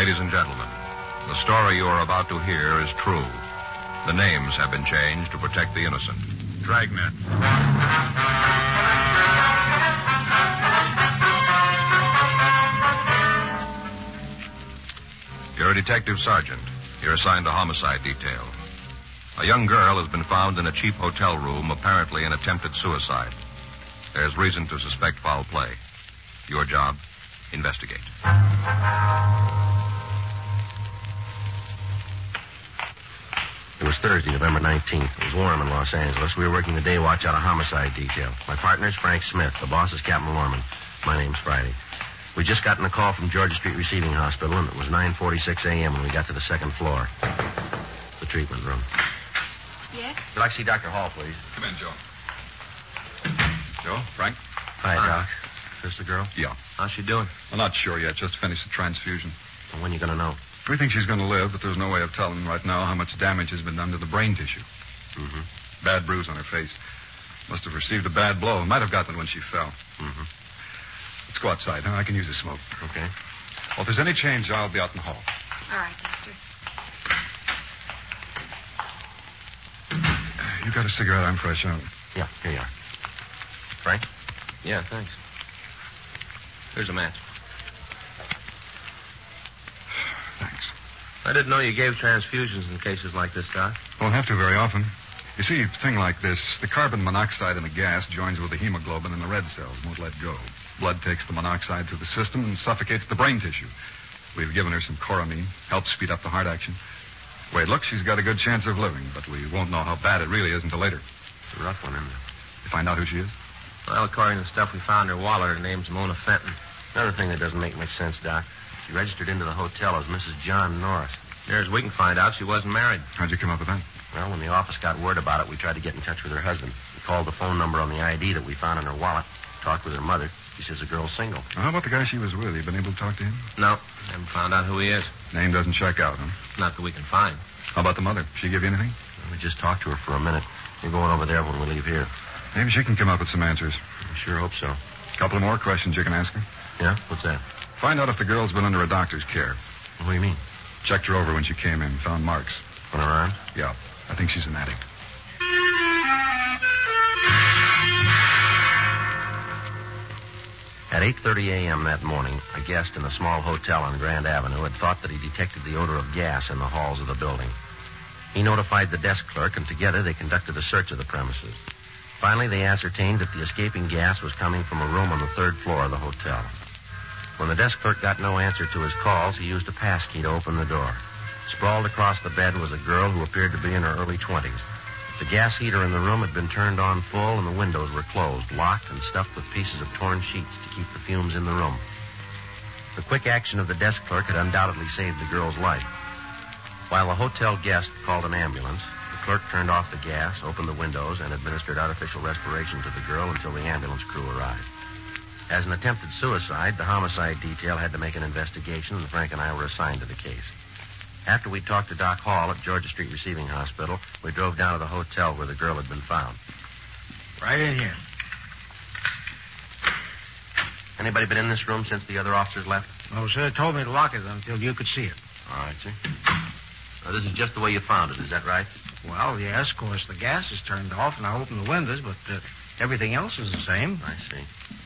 Ladies and gentlemen, the story you are about to hear is true. The names have been changed to protect the innocent. Dragnet. You're a detective sergeant. You're assigned to homicide detail. A young girl has been found in a cheap hotel room, apparently an attempted suicide. There's reason to suspect foul play. Your job, investigate. It was Thursday, November 19th. It was warm in Los Angeles. We were working the day watch out of homicide detail. My partner's Frank Smith. The boss is Captain Lorman. My name's Friday. We just gotten a call from Georgia Street Receiving Hospital, and it was 9:46 a.m. when we got to the second floor. The treatment room. Yes? Would you like to see Dr. Hall, please? Come in, Joe. Joe, Frank? Hi, Doc. Is this the girl? Yeah. How's she doing? I'm not sure yet. Just finished the transfusion. Well, when are you going to know? We think she's going to live, but there's no way of telling right now how much damage has been done to the brain tissue. Mm-hmm. Bad bruise on her face. Must have received a bad blow. Might have gotten it when she fell. Mm-hmm. Let's go outside, huh? I can use the smoke. Okay. Well, if there's any change, I'll be out in the hall. All right, Doctor. You got a cigarette? I'm fresh out. Yeah, here you are. Frank? Yeah, thanks. Here's a match. Thanks. I didn't know you gave transfusions in cases like this, Doc. Won't have to very often. You see, a thing like this, the carbon monoxide in the gas joins with the hemoglobin in the red cells, won't let go. Blood takes the monoxide through the system and suffocates the brain tissue. We've given her some Coramine, helps speed up the heart action. The way it looks, she's got a good chance of living, but we won't know how bad it really is until later. It's a rough one, isn't it? You find out who she is? Well, according to the stuff we found in her wallet, her name's Mona Fenton. Another thing that doesn't make much sense, Doc. She registered into the hotel as Mrs. John Norris. Near as we can find out, she wasn't married. How'd you come up with that? Well, when the office got word about it, we tried to get in touch with her husband. We called the phone number on the ID that we found in her wallet, talked with her mother. She says the girl's single. How about the guy she was with? You been able to talk to him? No, haven't found out who he is. Name doesn't check out, huh? Not that we can find. How about the mother? She give you anything? We just talked to her for a minute. We're going over there when we leave here. Maybe she can come up with some answers. I sure hope so. A couple of more questions you can ask her. Yeah? What's that? Find out if the girl's been under a doctor's care. What do you mean? Checked her over when she came in. Found marks. On her arm? Yeah. I think she's an addict. At 8:30 a.m. that morning, a guest in a small hotel on Grand Avenue had thought that he detected the odor of gas in the halls of the building. He notified the desk clerk, and together they conducted a search of the premises. Finally, they ascertained that the escaping gas was coming from a room on the third floor of the hotel. When the desk clerk got no answer to his calls, he used a pass key to open the door. Sprawled across the bed was a girl who appeared to be in her early 20s. The gas heater in the room had been turned on full, and the windows were closed, locked, and stuffed with pieces of torn sheets to keep the fumes in the room. The quick action of the desk clerk had undoubtedly saved the girl's life. While the hotel guest called an ambulance, the clerk turned off the gas, opened the windows, and administered artificial respiration to the girl until the ambulance crew arrived. As an attempted suicide, the homicide detail had to make an investigation, and Frank and I were assigned to the case. After we talked to Doc Hall at Georgia Street Receiving Hospital, we drove down to the hotel where the girl had been found. Right in here. Anybody been in this room since the other officers left? No, sir. Told me to lock it until you could see it. All right, sir. Now, this is just the way you found it, is that right? Well, yes, of course, the gas is turned off, and I opened the windows, but everything else is the same. I see.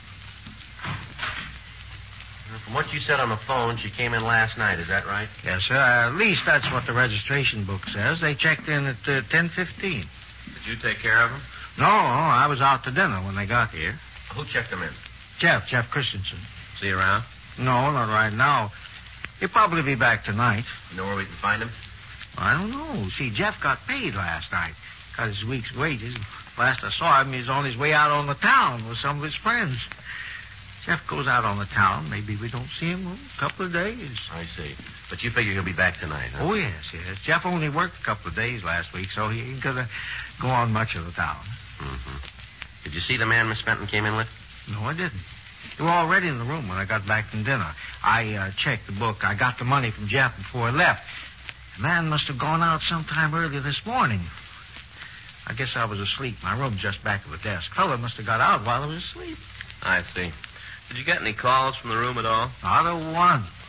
From what you said on the phone, she came in last night, is that right? Yes, sir. At least that's what the registration book says. They checked in at 10:15. Did you take care of them? No, I was out to dinner when they got here. Who checked them in? Jeff Christensen. See you around? No, not right now. He'll probably be back tonight. You know where we can find him? I don't know. See, Jeff got paid last night. Got his week's wages. Last I saw him, he was on his way out on the town with some of his friends. Jeff goes out on the town. Maybe we don't see him a couple of days. I see. But you figure he'll be back tonight, huh? Oh, yes. Jeff only worked a couple of days last week, so he ain't gonna go on much of the town. Mm-hmm. Did you see the man Miss Fenton came in with? No, I didn't. They were already in the room when I got back from dinner. I checked the book. I got the money from Jeff before I left. The man must have gone out sometime early this morning. I guess I was asleep. My room's just back of the desk. Fella must have got out while I was asleep. I see. Did you get any calls from the room at all? Not a one.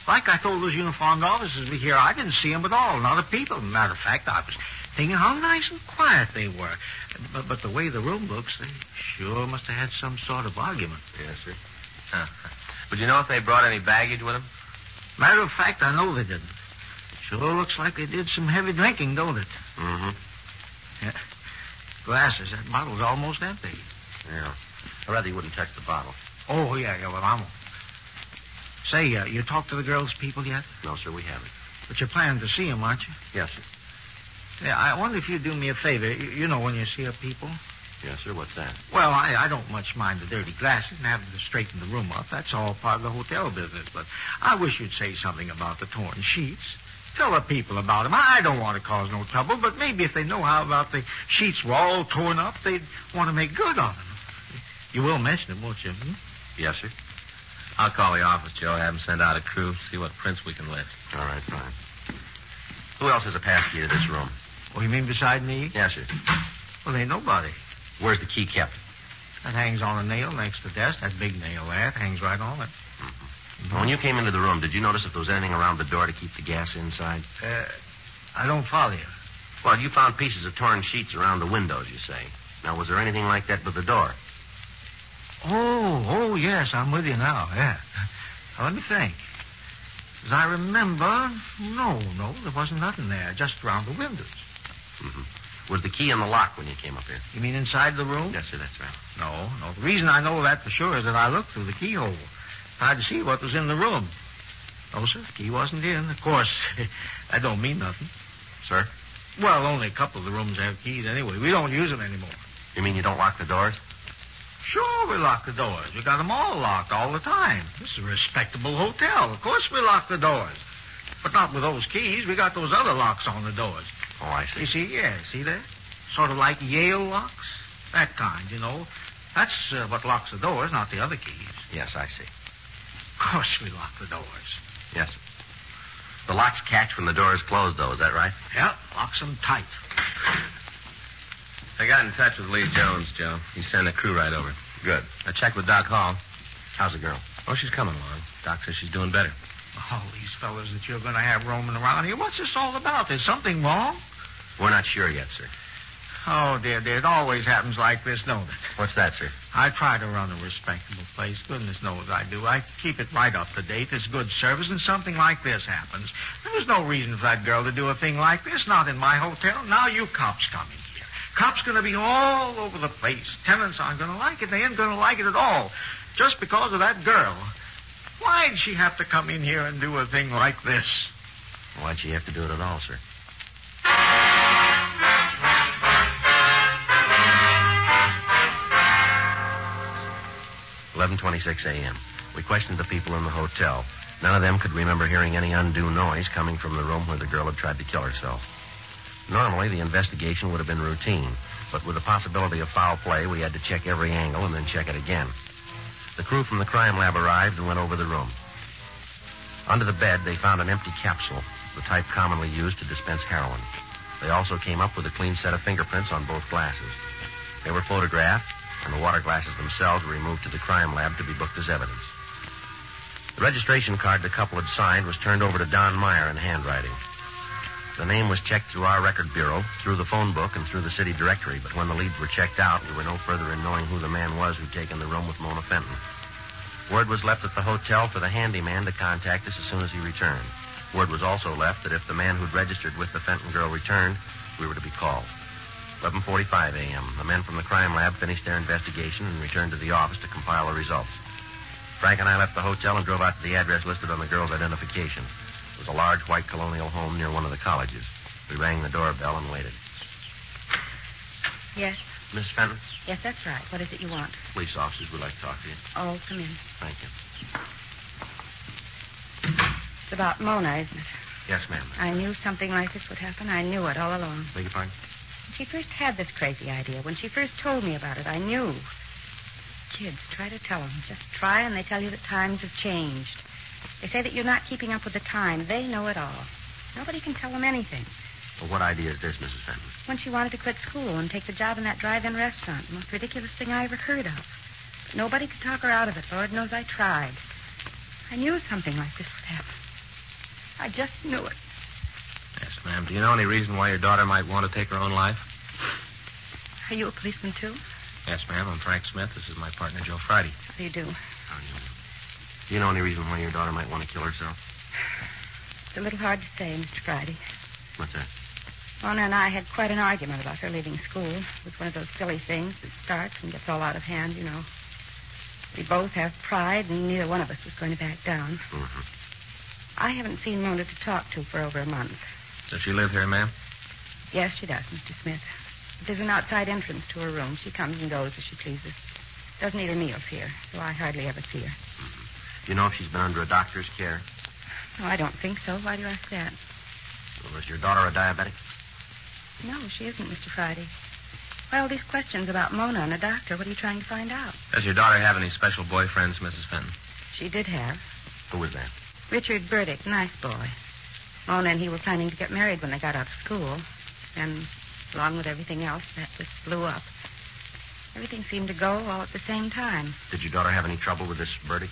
Like I told those uniformed officers here, I didn't see them at all, not a peep of them. Matter of fact, I was thinking how nice and quiet they were. But the way the room looks, they sure must have had some sort of argument. Yes, sir. Would you know if they brought any baggage with them? Matter of fact, I know they didn't. Sure looks like they did some heavy drinking, don't it? Mm-hmm. Yeah. Glasses, that bottle's almost empty. Yeah. I'd rather you wouldn't touch the bottle. Oh, yeah, well, I won't. Say, you talked to the girls' people yet? No, sir, we haven't. But you're planning to see them, aren't you? Yes, sir. Yeah, I wonder if you'd do me a favor. You know when you see up people? Yes, sir. What's that? Well, I don't much mind the dirty glasses and having to straighten the room up. That's all part of the hotel business. But I wish you'd say something about the torn sheets. Tell the people about them. I don't want to cause no trouble, but maybe if they know how about the sheets were all torn up, they'd want to make good on them. You will mention them, won't you? Hmm? Yes, sir. I'll call the office, Joe. Have them send out a crew, see what prints we can lift. All right, fine. Who else has a pass key to this room? Oh, you mean beside me? Yes, sir. Well, ain't nobody. Where's the key kept? That hangs on a nail next to the desk. That big nail there. It hangs right on it. Mm-hmm. When you came into the room, did you notice if there was anything around the door to keep the gas inside? I don't follow you. Well, you found pieces of torn sheets around the windows, you say. Now, was there anything like that with the door? Oh, yes, I'm with you now, yeah. Now, let me think. As I remember, no, there wasn't nothing there, just around the windows. Mm-hmm. Was the key in the lock when you came up here? You mean inside the room? Yes, sir, that's right. No. The reason I know that for sure is that I looked through the keyhole. Tried to see what was in the room. No, sir, the key wasn't in. Of course, that don't mean nothing. Sir? Well, only a couple of the rooms have keys anyway. We don't use them anymore. You mean you don't lock the doors? Sure, we lock the doors. We got them all locked all the time. This is a respectable hotel. Of course we lock the doors. But not with those keys. We got those other locks on the doors. Oh, I see. You see? Yeah, see that? Sort of like Yale locks. That kind, you know. That's what locks the doors, not the other keys. Yes, I see. Of course we lock the doors. Yes, sir. The locks catch when the door is closed, though. Is that right? Yeah, locks them tight. I got in touch with Lee Jones, Joe. He sent a crew right over. Good. I checked with Doc Hall. How's the girl? Oh, she's coming along. Doc says she's doing better. All these fellas that you're going to have roaming around here, what's this all about? Is something wrong? We're not sure yet, sir. Oh, dear, it always happens like this, don't it? What's that, sir? I try to run a respectable place. Goodness knows I do. I keep it right up to date. It's good service, and something like this happens. There's no reason for that girl to do a thing like this, not in my hotel. Now you cops coming here. Cops going to be all over the place. Tenants aren't going to like it. They ain't going to like it at all. Just because of that girl. Why'd she have to come in here and do a thing like this? Why'd she have to do it at all, sir? "11:26 a.m. We questioned the people in the hotel. None of them could remember hearing any undue noise coming from the room where the girl had tried to kill herself. Normally, the investigation would have been routine, but with the possibility of foul play, we had to check every angle and then check it again. The crew from the crime lab arrived and went over the room. Under the bed, they found an empty capsule, the type commonly used to dispense heroin. They also came up with a clean set of fingerprints on both glasses. They were photographed, and the water glasses themselves were removed to the crime lab to be booked as evidence. The registration card the couple had signed was turned over to Don Meyer in handwriting. The name was checked through our record bureau, through the phone book, and through the city directory, but when the leads were checked out, we were no further in knowing who the man was who'd taken the room with Mona Fenton. Word was left at the hotel for the handyman to contact us as soon as he returned. Word was also left that if the man who'd registered with the Fenton girl returned, we were to be called. 11:45 a.m. The men from the crime lab finished their investigation and returned to the office to compile the results. Frank and I left the hotel and drove out to the address listed on the girl's identification. It was a large white colonial home near one of the colleges. We rang the doorbell and waited. Yes? Miss Fenton? Yes, that's right. What is it you want? Police officers would like to talk to you. Oh, come in. Thank you. It's about Mona, isn't it? Yes, ma'am. I knew something like this would happen. I knew it all along. Beg your pardon? When she first had this crazy idea, when she first told me about it, I knew. Kids, try to tell them. Just try, and they tell you that times have changed. They say that you're not keeping up with the time. They know it all. Nobody can tell them anything. Well, what idea is this, Mrs. Fenton? When she wanted to quit school and take the job in that drive-in restaurant, the most ridiculous thing I ever heard of. But nobody could talk her out of it. Lord knows I tried. I knew something like this would happen. I just knew it. Yes, ma'am. Do you know any reason why your daughter might want to take her own life? Are you a policeman, too? Yes, ma'am. I'm Frank Smith. This is my partner, Joe Friday. How do you do? Do you know any reason why your daughter might want to kill herself? It's a little hard to say, Mr. Friday. What's that? Mona and I had quite an argument about her leaving school. It was one of those silly things that starts and gets all out of hand, you know. We both have pride, and neither one of us was going to back down. Mm-hmm. I haven't seen Mona to talk to for over a month. Does she live here, ma'am? Yes, she does, Mr. Smith. There's an outside entrance to her room. She comes and goes as she pleases. Doesn't eat her meals here, so I hardly ever see her. Mm-hmm. Do you know if she's been under a doctor's care? No, I don't think so. Why do you ask that? Well, is your daughter a diabetic? No, she isn't, Mr. Friday. Why all these questions about Mona and a doctor? What are you trying to find out? Does your daughter have any special boyfriends, Mrs. Fenton? She did have. Who was that? Richard Burdick, nice boy. Mona and he were planning to get married when they got out of school. Then, along with everything else, that just blew up. Everything seemed to go all at the same time. Did your daughter have any trouble with this Burdick?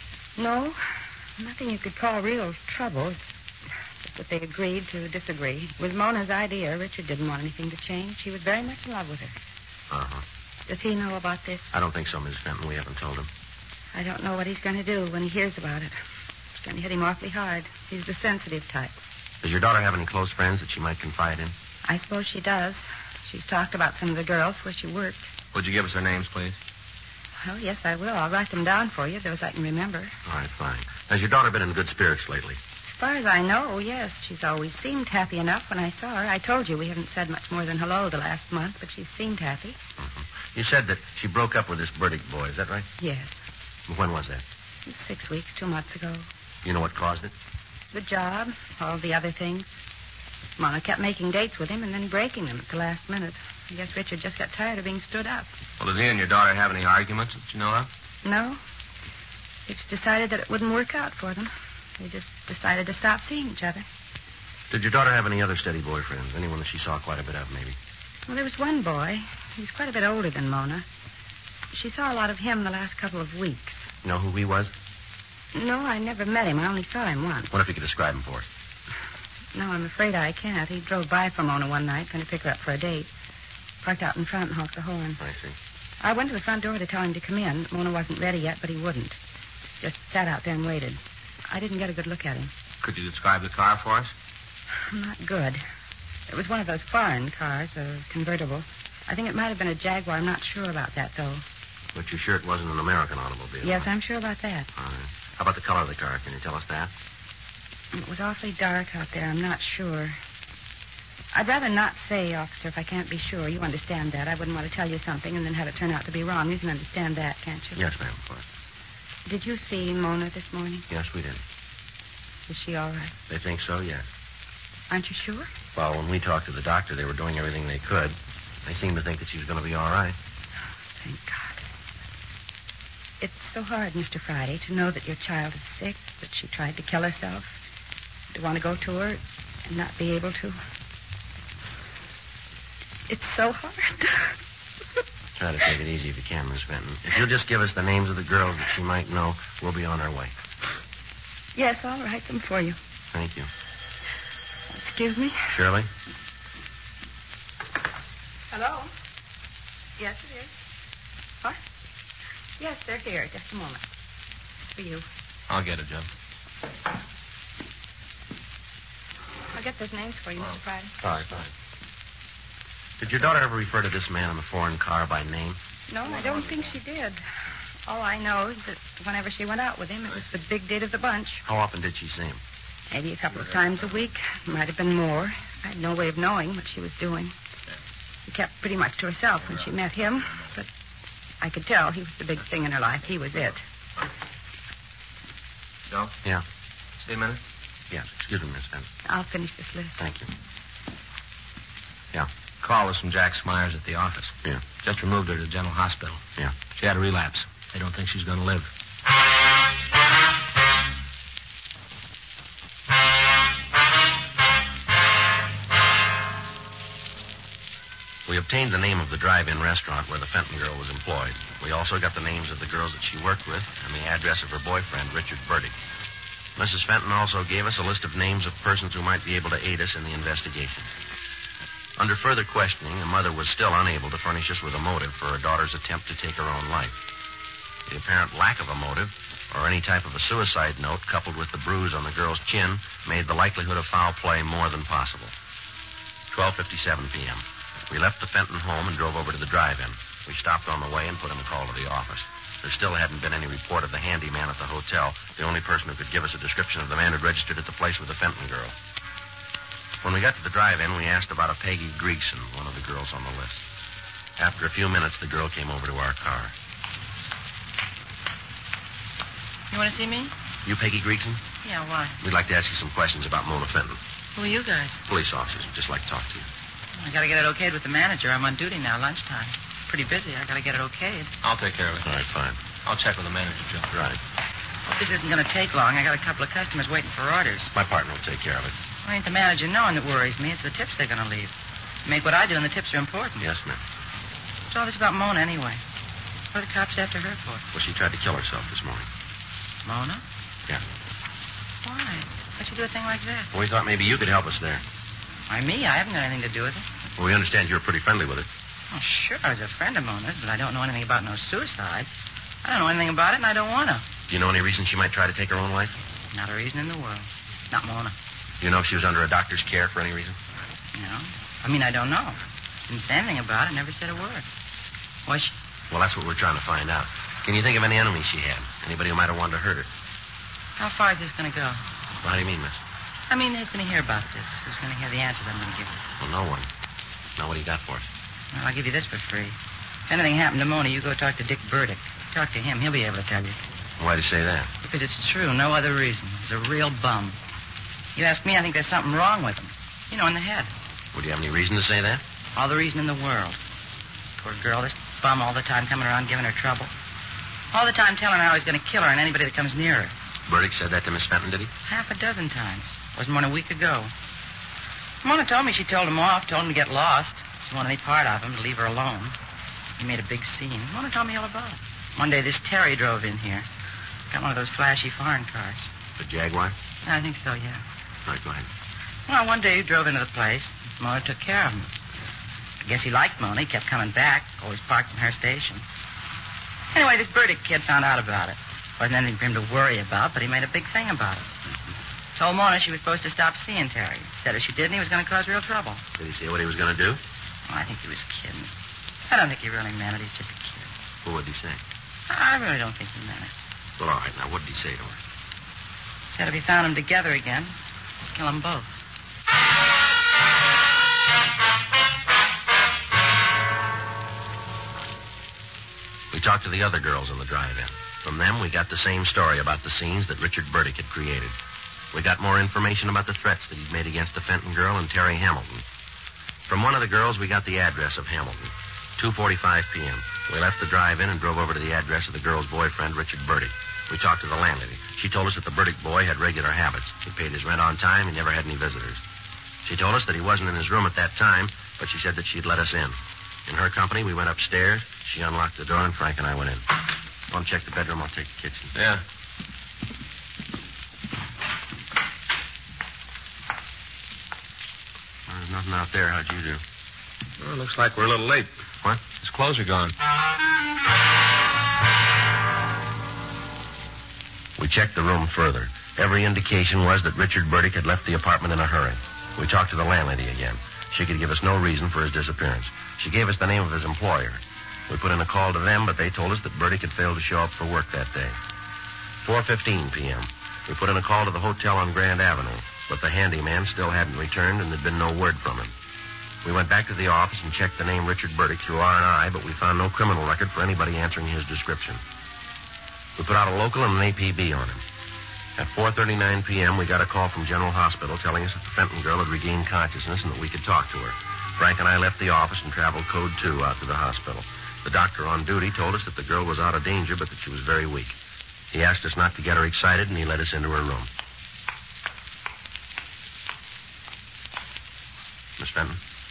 No, nothing you could call real trouble. It's just that they agreed to disagree. It was Mona's idea. Richard didn't want anything to change. He was very much in love with her. Uh-huh. Does he know about this? I don't think so, Miss Fenton. We haven't told him. I don't know what he's going to do when he hears about it. It's going to hit him awfully hard. He's the sensitive type. Does your daughter have any close friends that she might confide in? I suppose she does. She's talked about some of the girls where she worked. Would you give us their names, please? Well, yes, I will. I'll write them down for you, those I can remember. All right, fine. Has your daughter been in good spirits lately? As far as I know, yes. She's always seemed happy enough when I saw her. I told you we haven't said much more than hello the last month, but she's seemed happy. Mm-hmm. You said that she broke up with this Burdick boy. Is that right? Yes. When was that? 6 weeks, 2 months ago. You know what caused it? The job, all the other things. Mona kept making dates with him and then breaking them at the last minute. I guess Richard just got tired of being stood up. Well, did he and your daughter have any arguments that you know of? No. It's decided that it wouldn't work out for them. They just decided to stop seeing each other. Did your daughter have any other steady boyfriends? Anyone that she saw quite a bit of, maybe? Well, there was one boy. He was quite a bit older than Mona. She saw a lot of him the last couple of weeks. You know who he was? No, I never met him. I only saw him once. What if you could describe him for us? No, I'm afraid I can't. He drove by for Mona one night, going to pick her up for a date. Parked out in front and honked the horn. I see. I went to the front door to tell him to come in. Mona wasn't ready yet, but he wouldn't. Just sat out there and waited. I didn't get a good look at him. Could you describe the car for us? Not good. It was one of those foreign cars, a convertible. I think it might have been a Jaguar. I'm not sure about that, though. But you're sure it wasn't an American automobile? Yes, huh? I'm sure about that. All right. How about the color of the car? Can you tell us that? It was awfully dark out there. I'm not sure. I'd rather not say, officer, if I can't be sure. You understand that. I wouldn't want to tell you something and then have it turn out to be wrong. You can understand that, can't you? Yes, ma'am, of course. Did you see Mona this morning? Yes, we did. Is she all right? They think so, yes. Aren't you sure? Well, when we talked to the doctor, they were doing everything they could. They seemed to think that she was going to be all right. Thank God. It's so hard, Mr. Friday, to know that your child is sick, that she tried to kill herself, to want to go to her and not be able to. It's so hard. Try to take it easy if you can, Miss Fenton. If you'll just give us the names of the girls that she might know, we'll be on our way. Yes, I'll write them for you. Thank you. Excuse me? Shirley? Hello? Yes, it is. What? Yes, they're here. Just a moment. For you. I'll get it, Joe. I'll get those names for you, Mr. Friday. All right, fine. Did your daughter ever refer to this man in the foreign car by name? No, I don't think she did. All I know is that whenever she went out with him, it was the big date of the bunch. How often did she see him? Maybe a couple of times a week. Might have been more. I had no way of knowing what she was doing. She kept pretty much to herself when she met him, but I could tell he was the big thing in her life. He was it. Joe? Yeah. See a minute? Yes. Excuse me, Miss Fenton. I'll finish this list. Thank you. Call was from Jack Smyers at the office. Yeah. Just removed her to General Hospital. Yeah. She had a relapse. They don't think she's going to live. We obtained the name of the drive-in restaurant where the Fenton girl was employed. We also got the names of the girls that she worked with and the address of her boyfriend, Richard Burdick. Mrs. Fenton also gave us a list of names of persons who might be able to aid us in the investigation. Under further questioning, the mother was still unable to furnish us with a motive for her daughter's attempt to take her own life. The apparent lack of a motive, or any type of a suicide note, coupled with the bruise on the girl's chin, made the likelihood of foul play more than possible. 12:57 p.m. We left the Fenton home and drove over to the drive-in. We stopped on the way and put in a call to the office. There still hadn't been any report of the handyman at the hotel, the only person who could give us a description of the man who'd registered at the place with the Fenton girl. When we got to the drive-in, we asked about a Peggy Greason, one of the girls on the list. After a few minutes, the girl came over to our car. You want to see me? You Peggy Greason? Yeah, why? We'd like to ask you some questions about Mona Fenton. Who are you guys? Police officers. We'd just like to talk to you. I got to get it okayed with the manager. I'm on duty now, lunchtime. Pretty busy. I got to get it okayed. I'll take care of it. All right, fine. I'll check with the manager, Joe. Right. Hope this isn't going to take long. I got a couple of customers waiting for orders. My partner will take care of it. Well, ain't the manager knowing that worries me. It's the tips they're going to leave. Make what I do, and the tips are important. Yes, ma'am. What's all this about Mona, anyway? What are the cops after her for? Well, she tried to kill herself this morning. Mona? Yeah. Why? Why'd she do a thing like that? Well, we thought maybe you could help us there. Why, me? I haven't got anything to do with it. Well, we understand you're pretty friendly with her. Oh, sure, I was a friend of Mona's, but I don't know anything about no suicide. I don't know anything about it, and I don't want to. Do you know any reason she might try to take her own life? Not a reason in the world. Not Mona. Do you know if she was under a doctor's care for any reason? No. I don't know. Didn't say anything about it, never said a word. Was she? Well, that's what we're trying to find out. Can you think of any enemies she had? Anybody who might have wanted to hurt her? How far is this going to go? Well, how do you mean, miss? Who's going to hear about this? Who's going to hear the answers I'm going to give her? Well, no one. Now, what do you got for us? Well, I'll give you this for free. If anything happened to Mona, you go talk to Dick Burdick. Talk to him. He'll be able to tell you. Why do you say that? Because it's true. No other reason. He's a real bum. You ask me, I think there's something wrong with him. You know, in the head. Would you have any reason to say that? All the reason in the world. Poor girl, this bum all the time coming around giving her trouble. All the time telling her how he's going to kill her and anybody that comes near her. Burdick said that to Miss Fenton, did he? Half a dozen times. Wasn't more than a week ago. Mona told me she told him off, told him to get lost. She didn't want any part of him, to leave her alone. He made a big scene. Mona told me all about it. One day this Terry drove in here. Got one of those flashy foreign cars. The Jaguar? I think so, yeah. All right, go ahead. Well, one day he drove into the place. Mona took care of him. I guess he liked Mona. He kept coming back, always parked in her station. Anyway, this Burdick kid found out about it. Wasn't anything for him to worry about, but he made a big thing about it. Told Mona she was supposed to stop seeing Terry. Said if she didn't, he was going to cause real trouble. Did he say what he was going to do? Well, I think he was kidding. I don't think he really meant it. He's just a kid. Well, what did he say? I really don't think he meant it. Well, all right. Now, what did he say to her? Said if he found them together again, he'd kill them both. We talked to the other girls in the drive-in. From them, we got the same story about the scenes that Richard Burdick had created. We got more information about the threats that he'd made against the Fenton girl and Terry Hamilton. From one of the girls, we got the address of Hamilton. 2:45 p.m. We left the drive-in and drove over to the address of the girl's boyfriend, Richard Burdick. We talked to the landlady. She told us that the Burdick boy had regular habits. He paid his rent on time. He never had any visitors. She told us that he wasn't in his room at that time, but she said that she'd let us in. In her company, we went upstairs. She unlocked the door, and Frank and I went in. Want to check the bedroom? I'll take the kitchen. Yeah. Well, there's nothing out there. How'd you do? Well, it looks like we're a little late. What? His clothes are gone. We checked the room further. Every indication was that Richard Burdick had left the apartment in a hurry. We talked to the landlady again. She could give us no reason for his disappearance. She gave us the name of his employer. We put in a call to them, but they told us that Burdick had failed to show up for work that day. 4:15 p.m. We put in a call to the hotel on Grand Avenue, but the handyman still hadn't returned and there'd been no word from him. We went back to the office and checked the name Richard Burdick through R&I, but we found no criminal record for anybody answering his description. We put out a local and an APB on him. At 4:39 p.m., we got a call from General Hospital telling us that the Fenton girl had regained consciousness and that we could talk to her. Frank and I left the office and traveled Code 2 out to the hospital. The doctor on duty told us that the girl was out of danger, but that she was very weak. He asked us not to get her excited, and he led us into her room. Miss Fenton?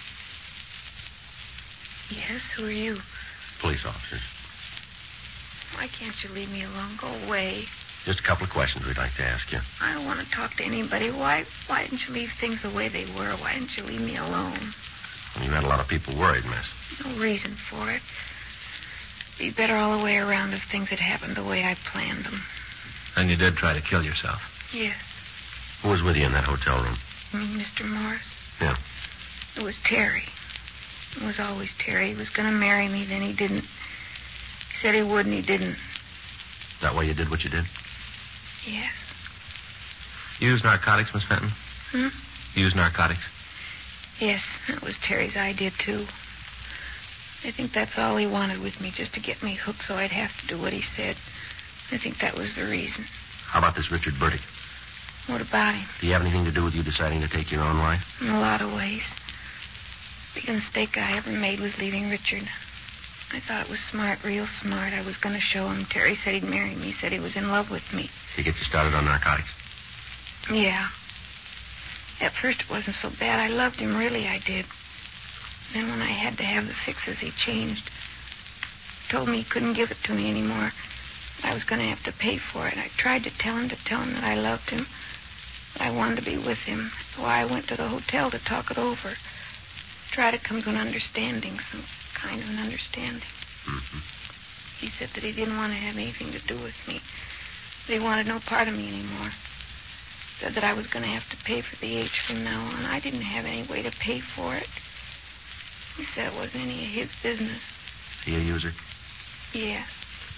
Yes, who are you? Police officers. Why can't you leave me alone? Go away. Just a couple of questions we'd like to ask you. I don't want to talk to anybody. Why didn't you leave things the way they were? Why didn't you leave me alone? Well, you had a lot of people worried, miss. No reason for it. Be better all the way around if things had happened the way I planned them. And you did try to kill yourself. Yes. Who was with you in that hotel room? You mean Mr. Morris? Yeah. It was Terry. It was always Terry. He was going to marry me, then he didn't. He said he would, and he didn't. Is that why you did what you did? Yes. You use narcotics, Miss Fenton? Hmm? You use narcotics? Yes, that was Terry's idea, too. I think that's all he wanted with me, just to get me hooked so I'd have to do what he said. I think that was the reason. How about this Richard Burdick? What about him? Do you have anything to do with you deciding to take your own life? In a lot of ways. The biggest mistake I ever made was leaving Richard. I thought it was smart, real smart. I was going to show him. Terry said he'd marry me. He said he was in love with me. He get you started on narcotics? Yeah. At first it wasn't so bad. I loved him, really I did. Then when I had to have the fixes, he changed. He told me he couldn't give it to me anymore. I was going to have to pay for it. I tried to tell him that I loved him. But I wanted to be with him. That's why I went to the hotel to talk it over. Try to come to an understanding, some kind of an understanding. Mm-hmm. He said that he didn't want to have anything to do with me. That he wanted no part of me anymore. Said that I was going to have to pay for the H from now on. I didn't have any way to pay for it. He said it wasn't any of his business. He a user? Yes.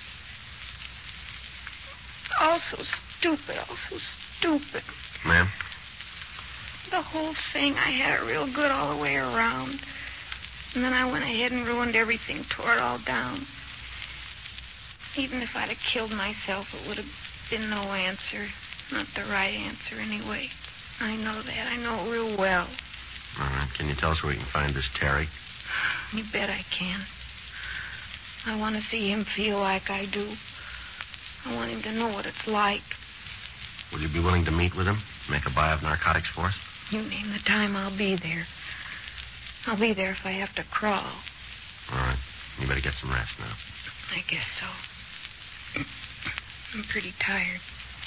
All so stupid, Ma'am? The whole thing, I had it real good all the way around. And then I went ahead and ruined everything, tore it all down. Even if I'd have killed myself, it would have been no answer. Not the right answer, anyway. I know that. I know it real well. All right. Can you tell us where we can find this Terry? You bet I can. I want to see him feel like I do. I want him to know what it's like. Will you be willing to meet with him? Make a buy of narcotics for us? You name the time, I'll be there. I'll be there if I have to crawl. All right. You better get some rest now. I guess so. I'm pretty tired.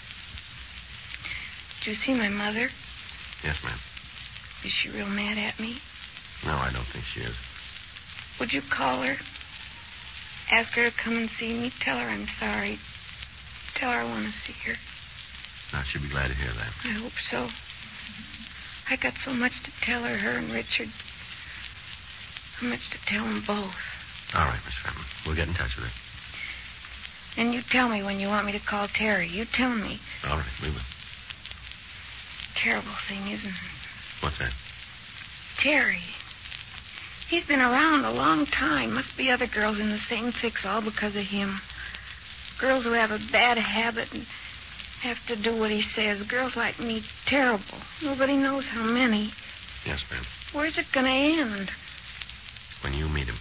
Did you see my mother? Yes, ma'am. Is she real mad at me? No, I don't think she is. Would you call her? Ask her to come and see me. Tell her I'm sorry. Tell her I want to see her. Now, she'll be glad to hear that. I hope so. I got so much to tell her and Richard. So much to tell them both. All right, Miss Fenton. We'll get in touch with her. And you tell me when you want me to call Terry. You tell me. All right, we will. Terrible thing, isn't it? What's that? Terry. He's been around a long time. Must be other girls in the same fix all because of him. Girls who have a bad habit and have to do what he says. Girls like me, terrible. Nobody knows how many. Yes, ma'am. Where's it going to end? When you meet him.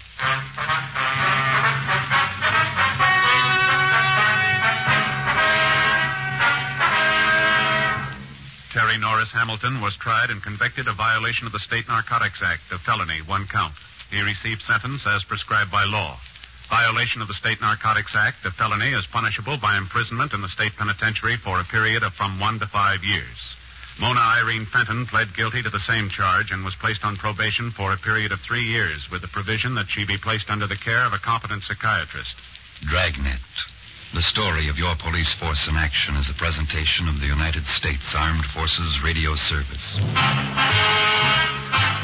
Terry Norris Hamilton was tried and convicted of violation of the State Narcotics Act, of felony, 1 count. He received sentence as prescribed by law. Violation of the State Narcotics Act, of felony, is punishable by imprisonment in the state penitentiary for a period of from 1 to 5 years. Mona Irene Fenton pled guilty to the same charge and was placed on probation for a period of 3 years with the provision that she be placed under the care of a competent psychiatrist. Dragnet. The story of your police force in action is a presentation of the United States Armed Forces Radio Service.